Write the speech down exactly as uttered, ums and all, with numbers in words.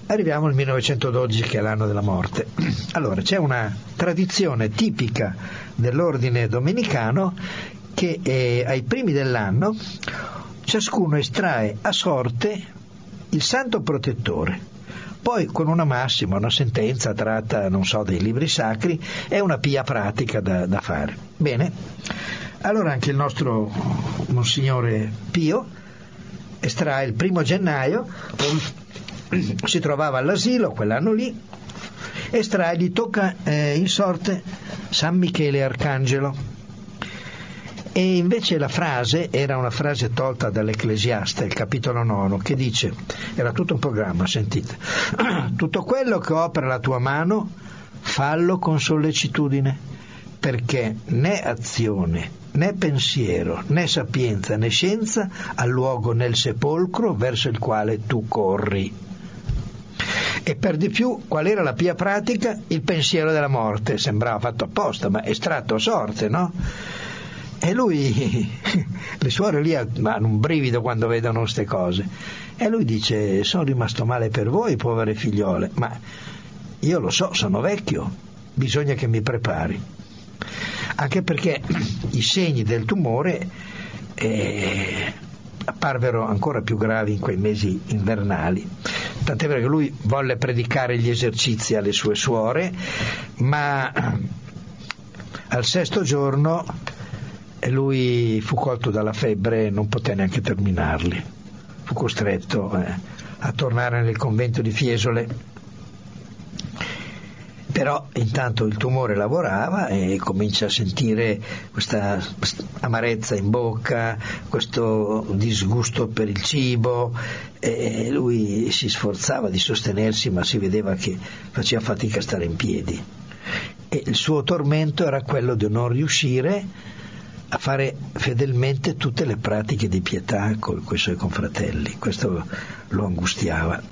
Arriviamo al millenovecentododici, che è l'anno della morte. Allora, c'è una tradizione tipica dell'ordine domenicano che eh, ai primi dell'anno ciascuno estrae a sorte il santo protettore, poi con una massima, una sentenza tratta, non so, dai libri sacri, è una pia pratica da, da fare. Bene, allora anche il nostro Monsignore Pio estrae il primo gennaio, si trovava all'asilo quell'anno lì, estrae, gli tocca eh, in sorte San Michele Arcangelo. E invece la frase era una frase tolta dall'Ecclesiaste, il capitolo nono, che dice, era tutto un programma, sentite: tutto quello che opera la tua mano fallo con sollecitudine, perché né azione, né pensiero, né sapienza, né scienza ha luogo nel sepolcro verso il quale tu corri. E per di più, qual era la pia pratica? Il pensiero della morte. Sembrava fatto apposta, ma estratto a sorte, no? E lui, le suore lì hanno un brivido quando vedono queste cose, e lui dice: sono rimasto male per voi, povere figliole, ma io lo so, sono vecchio, bisogna che mi prepari, anche perché i segni del tumore eh, apparvero ancora più gravi in quei mesi invernali, tant'è vero che lui volle predicare gli esercizi alle sue suore, ma al sesto giorno lui fu colto dalla febbre e non poté neanche terminarli, fu costretto eh, a tornare nel convento di Fiesole. Però intanto il tumore lavorava e comincia a sentire questa amarezza in bocca, questo disgusto per il cibo, e lui si sforzava di sostenersi, ma si vedeva che faceva fatica a stare in piedi, e il suo tormento era quello di non riuscire a fare fedelmente tutte le pratiche di pietà con i suoi confratelli. Questo lo angustiava.